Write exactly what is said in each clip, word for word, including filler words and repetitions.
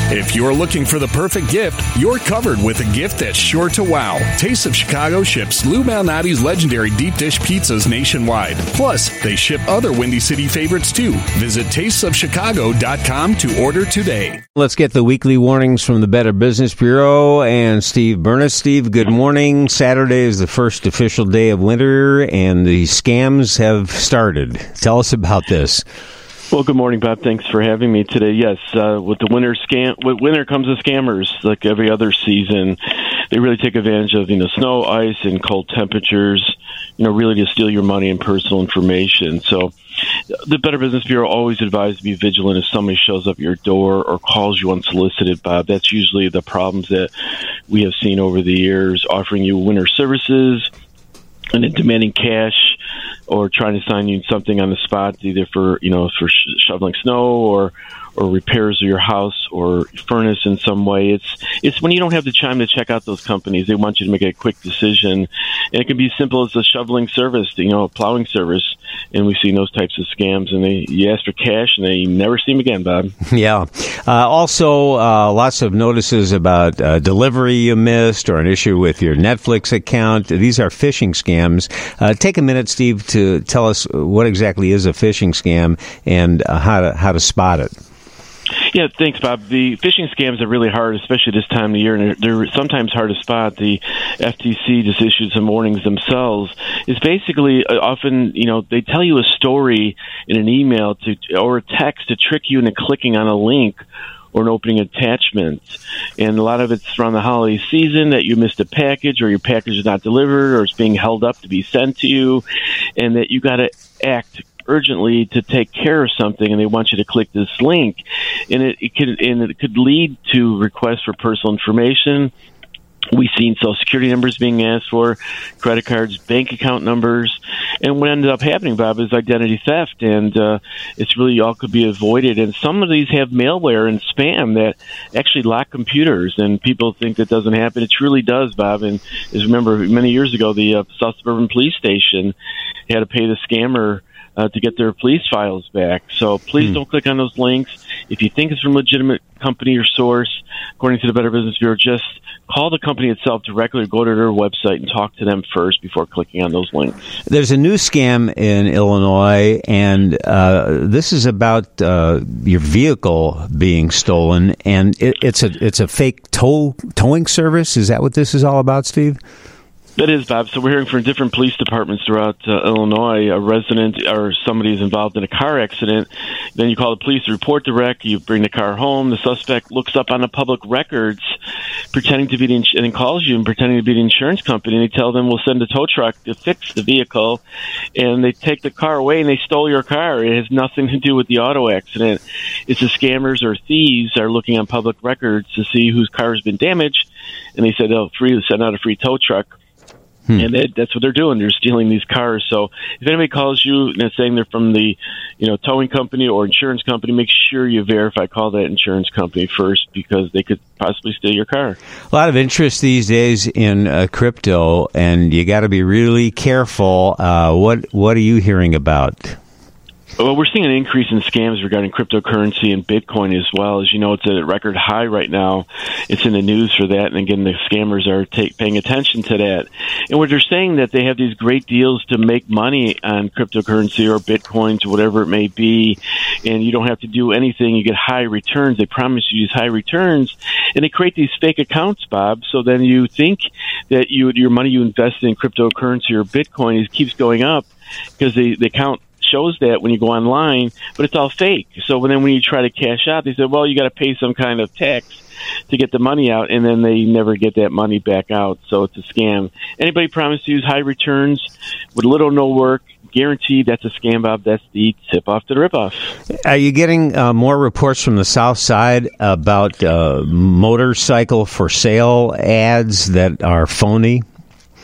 If you're looking for the perfect gift, you're covered with a gift that's sure to wow. Taste of Chicago ships Lou Malnati's legendary deep dish pizzas nationwide. Plus, they ship other Windy City favorites too. Visit tastes of chicago dot com to order today. Let's get the weekly warnings from the Better Business Bureau and Steve Burness. Steve, good morning. Saturday is the first official day of winter, and the scams have started. Tell us about this. Well, good morning, Bob. Thanks for having me today. Yes, uh, with the winter scam, with winter comes the scammers. Like every other season, they really take advantage of you know snow, ice, and cold temperatures. You know, really to steal your money and personal information. So, the Better Business Bureau always advises to be vigilant if somebody shows up at your door or calls you unsolicited, Bob. That's usually the problems that we have seen over the years, offering you winter services and then demanding cash or trying to sign you something on the spot, either for, you know, for sh- shoveling snow or, or repairs of your house or furnace in some way. It's, it's when you don't have the time to check out those companies. They want you to make a quick decision. And it can be as simple as a shoveling service, you know, a plowing service. And we've seen those types of scams, and they you ask for cash, and they never see them again, Bob. Yeah. Uh, also, uh, lots of notices about uh, delivery you missed or an issue with your Netflix account. These are phishing scams. Uh, take a minute, Steve, to tell us what exactly is a phishing scam and uh, how to how to spot it. Yeah, thanks, Bob. The phishing scams are really hard, especially this time of year, and they're, they're sometimes hard to spot. The F T C just issued some warnings themselves. It's basically uh, often, you know, they tell you a story in an email to or a text to trick you into clicking on a link or an opening attachment. And a lot of it's around the holiday season that you missed a package or your package is not delivered or it's being held up to be sent to you, and that you got to act urgently to take care of something, and they want you to click this link, and it, it could and it could lead to requests for personal information. We've seen Social Security numbers being asked for, credit cards, bank account numbers, and what ended up happening, Bob, is identity theft, and uh, it's really all could be avoided. And some of these have malware and spam that actually lock computers, and people think that doesn't happen. It truly does, Bob. And as remember, many years ago, the uh, South Suburban Police Station had to pay the scammer Uh, to get their police files back. So please mm. don't click on those links. If you think it's from a legitimate company or source, according to the Better Business Bureau, just call the company itself directly or go to their website and talk to them first before clicking on those links. There's a new scam in Illinois, and uh, this is about uh, your vehicle being stolen, and it, it's a it's a fake tow towing service. Is that what this is all about, Steve? That is, Bob. So we're hearing from different police departments throughout uh, Illinois. A resident or somebody is involved in a car accident. Then you call the police to report the wreck. You bring the car home. The suspect looks up on the public records, pretending to be the ins- and then calls you and pretending to be the insurance company. And they tell them we'll send a tow truck to fix the vehicle. And they take the car away and they stole your car. It has nothing to do with the auto accident. It's the scammers or thieves are looking on public records to see whose car has been damaged. And they said they'll free send out a free tow truck. Hmm. And they, that's what they're doing. They're stealing these cars. So if anybody calls you and saying they're from the, you know, towing company or insurance company, make sure you verify. Call that insurance company first, because they could possibly steal your car. A lot of interest these days in uh, crypto, and you got to be really careful. Uh, what what are you hearing about? Well, we're seeing an increase in scams regarding cryptocurrency and Bitcoin as well. As you know, it's at a record high right now. It's in the news for that. And again, the scammers are take, paying attention to that. And what they're saying that they have these great deals to make money on cryptocurrency or Bitcoins or whatever it may be. And you don't have to do anything. You get high returns. They promise you these high returns. And they create these fake accounts, Bob. So then you think that you, your money you invest in cryptocurrency or Bitcoin is, keeps going up because the, the account shows that when you go online, but it's all fake. So then when you try to cash out, they say, well, you got to pay some kind of tax to get the money out, and then they never get that money back out. So it's a scam. Anybody promise to use high returns with little or no work, guaranteed, that's a scam, Bob. That's the tip-off to the rip-off. Are you getting uh, more reports from the South Side about uh, motorcycle for sale ads that are phony?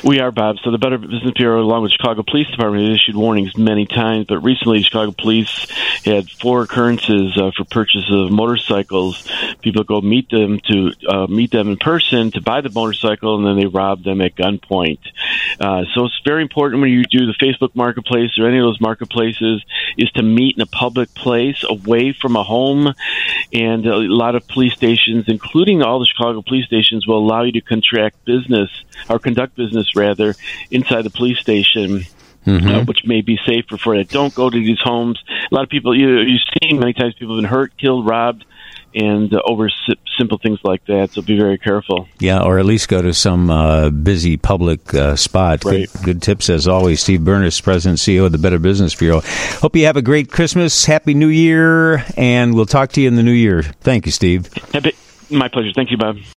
We are, Bob. So the Better Business Bureau, along with Chicago Police Department, has issued warnings many times, but recently Chicago Police had four occurrences uh, for purchase of motorcycles. People go meet them to uh, meet them in person to buy the motorcycle, and then they rob them at gunpoint. Uh, so it's very important when you do the Facebook Marketplace or any of those marketplaces is to meet in a public place away from a home. And a lot of police stations, including all the Chicago police stations, will allow you to contract business or conduct business rather inside the police station. Mm-hmm. Uh, which may be safer for it. Don't go to these homes. A lot of people, you, you've seen many times people have been hurt, killed, robbed, and uh, over si- simple things like that. So be very careful. Yeah, or at least go to some uh, busy public uh, spot. Right. Good, good tips as always. Steve Bernis, President and C E O of the Better Business Bureau. Hope you have a great Christmas, Happy New Year, and we'll talk to you in the new year. Thank you, Steve. Happy, my pleasure. Thank you, Bob.